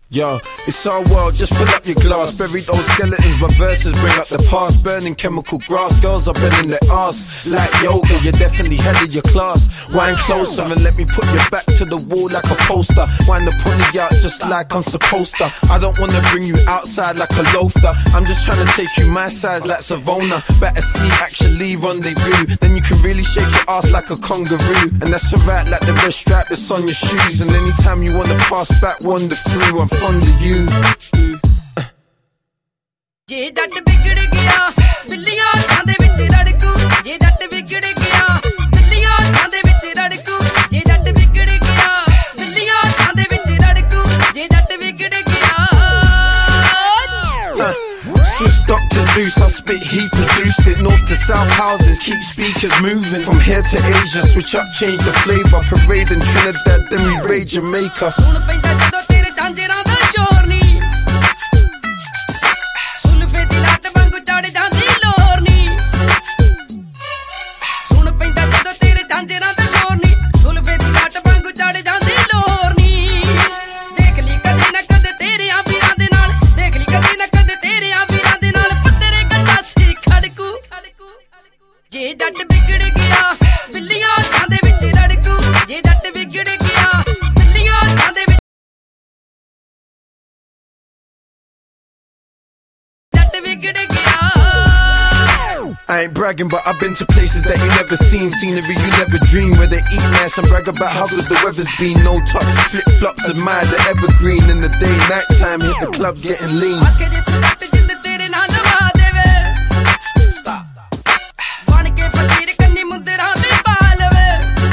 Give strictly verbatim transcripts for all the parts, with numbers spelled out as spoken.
Yo, it's our world, just fill up your glass. Bury those skeletons, but verses bring up the past. Burning chemical grass, girls are bending their ass. Like yoga, you're definitely head of your class. Wind closer and let me put your back to the wall like a poster. Wind the pony out just like I'm supposed to. I don't wanna bring you outside like a loafer. I'm just trying to take you my size like Savona. Better see, actually rendezvous. Then you can really shake your ass like a kangaroo. And that's alright like the red strap that's on your shoes. And anytime you wanna pass back, wander through. I'm fond of you. ਜੇ ਜੱਟ ਵਿਗੜ ਗਿਆ ਬਿੱਲੀਆਂ ਅੱਖਾਂ ਦੇ ਵਿੱਚ ਰੜਕੂ ਜੇ ਜੱਟ ਵਿਗੜ ਗਿਆ ਬਿੱਲੀਆਂ ਅੱਖਾਂ ਦੇ ਵਿੱਚ ਰੜਕੂ ਜੇ ਜੱਟ ਵਿਗੜ ਗਿਆ ਬਿੱਲੀਆਂ ਅੱਖਾਂ ਦੇ ਵਿੱਚ ਰੜਕੂ ਜੇ ਜੱਟ ਵਿਗੜ ਗਿਆ Swiss Doctor Zeus, I spit, he produced it. North to south houses, keep speakers moving. From here to Asia, switch up, change the flavor. Parade in Trinidad, then we raid Jamaica. ਸੁਣ ਪੈਂਦਾ ਜਦੋਂ ਤੇਰੇ ਝਾਂਜਰਾਂ ਦਾ ਸ਼ੋਰ ਨੀ ਸੁਲਫੇ ਦੀ ਲੱਤ ਵਾਂਗੂ ਚੜ ਜਾਂਦੀ ਲੋਰ ਨੀ ਸੁਣ ਪੈਂਦਾ ਜਦੋਂ ਤੇਰੇ ਝਾਂਜਰਾਂ ਦਾ ਸ਼ੋਰ ਨੀ ਸੁਲਫੇ ਦੀ ਲੱਤ ਵਾਂਗੂ ਚੜ ਜਾਂਦੀ ਲੋਰ ਨੀ ਦੇਖ ਲਈ ਕਦੇ ਨਾ ਕਦੇ ਤੇਰੇ ਆ ਵੀਰਾਂ ਦੇ ਨਾਲ ਦੇਖ ਲਈ ਕਦੇ ਨਾ ਕਦੇ ਤੇਰੇ ਆ ਵੀਰਾਂ ਦੇ ਨਾਲ ਪੱਤਰੇ ਗੱਡਾ ਸੀ ਖੜਕੂ ਜੇ ਜੱਟ ਵਿਗੜ ਗਿਆ ਬਿੱਲੀਆਂ ਅੱਖਾਂ ਦੇ ਵਿੱਚ ਰੜਕੂ ਜੇ ਜੱਟ ਵਿਗੜ ਗਿਆ ਬਿੱਲੀਆਂ ਅੱਖਾਂ ਦੇ ਵਿੱਚ ਜੱਟ ਵਿਗੜ ਗਿਆ I ain't bragging, but I've been to places that you never seen. Scenery you never dreamed, where they eat nice and brag about how good the weather's been. No top, flip-flops admire the evergreen. In the day, night time, hit the clubs getting lean. ਆਖੇ ਜੇ ਤੂੰ ਜੱਟ ਜਿੰਦ ਤੇਰੇ ਨਾਲ ਨਵਾ ਦੇਵੇ ਬਣ ਕੇ ਫਕੀਰ ਕੰਨੀ ਮੁੰਦਰਾਂ ਵੀ ਪਾ ਲਵੇ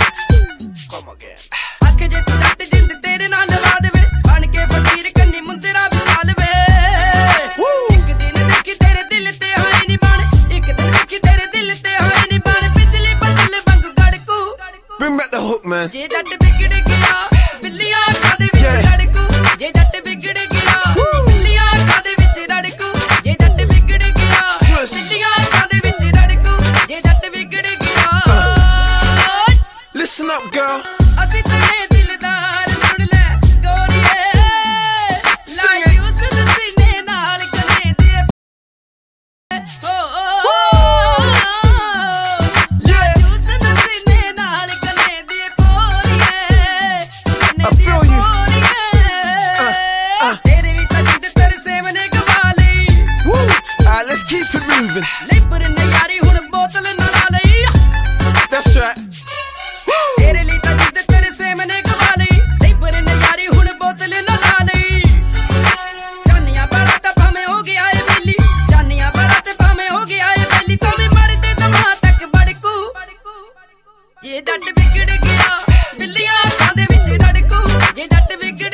ਆਖੇ ਜੇ ਤੂੰ ਜੱਟ ਜਿੰਦ ਤੇਰੇ ਨਾਲ ਨਵਾ ਦੇਵੇ ਬਣ ਕੇ ਫਕੀਰ ਕੰਨੀ ਮੁੰਦਰਾਂ ਵੀ ਪਾ ਲਵੇ ਇੱਕ ਦਿਨ ਦੇਖੀ ਤੇਰੇ ਦਿਲ ਤੇ ਹੋਏ ਨੀ ਬਣ ਇੱਕ ਦਿਨ ਦੇਖੀ ਤੇਰੇ ਦਿਲ ਤੇ ਹੋਏ ਨੀ ਬਣ ਬਿਜਲੀ ਬਦਲ ਵਾਂਗੂ ਗੜਕੂ Bring back the hook, man. ਜੇ ਜੱਟ ਵਿਗੜ ਗਿਆ ਬਿੱਲੀਆਂ ਅੱਖਾਂ ਦੇ ਵਿੱਚ ਰੜਕੂ ਜੇ ਜੱਟ ਵਿਗੜ ਗਿਆ ਬਿੱਲੀਆਂ ਅੱਖਾਂ ਦੇ ਵਿੱਚ ਰੜਕੂ ਜੇ ਜੱਟ ਵਿਗੜ ਗਿਆ ਬਿੱਲੀਆਂ ਅੱਖਾਂ ਦੇ ਵਿੱਚ ਰੜਕੂ ਜੇ ਜੱਟ ਵਿਗੜ ਗਿਆ Listen up, girl. ਅਸੀਂ ਤੇਰੇ ਦਿਲਦਾਰ ਸੁਣ ਲੈ ਗੋਰੀਏ ਲਾਈ ਉਸ ਸੀਨੇ ਨਾਲ ਕਨੇ ਦੀ ਓ ਲਾਈ ਉਸ ਸੀਨੇ ਨਾਲ ਕਨੇ ਦੀ ਪੋਰੀਏ ਕਨੇ ਦੀ ਪੋਰੀਏ ਤੇਰੇ ਲਈ ਤਾਂ ਜਿੰਦ ਤੇਰੇ ਸੇਵਨੇ ਗਵਾ ਲਈ Alright, let's keep it moving. ਲੈਪਰ ਨਯਾਰੀ ਹੁਣ ਬੋਤਲ ਨਾ ਲਾ ਲਈ That's right. ਤੇਰੇ ਲਈ ਤਾਂ ਜਿੱਦ ਤੇਰੇ ਸੇਮਨੇ ਗਵਾ ਲਈ ਲੈਪਰ ਨਯਾਰੀ ਹੁਣ ਬੋਤਲ ਨਾ ਲਾ ਲਈ ਜਾਨੀਆਂ ਵਾਲਾ ਤਾਂ ਭਾਵੇਂ ਹੋ ਗਿਆ ਏ ਬੇਲੀ ਜਾਨੀਆਂ ਵਾਲਾ ਤੇ ਭਾਵੇਂ ਹੋ ਗਿਆ ਏ ਬੇਲੀ ਤੂੰ ਵੀ ਮਰਦੇ ਦਮਾ ਤੱਕ ਬੜਕੂ ਜੇ ਜੱਟ ਵਿਗੜ ਗਿਆ ਬਿੱਲੀਆਂ ਅੱਖਾਂ ਦੇ ਵਿੱਚ ਰੜਕੂ ਜੇ ਜੱਟ ਵਿਗੜ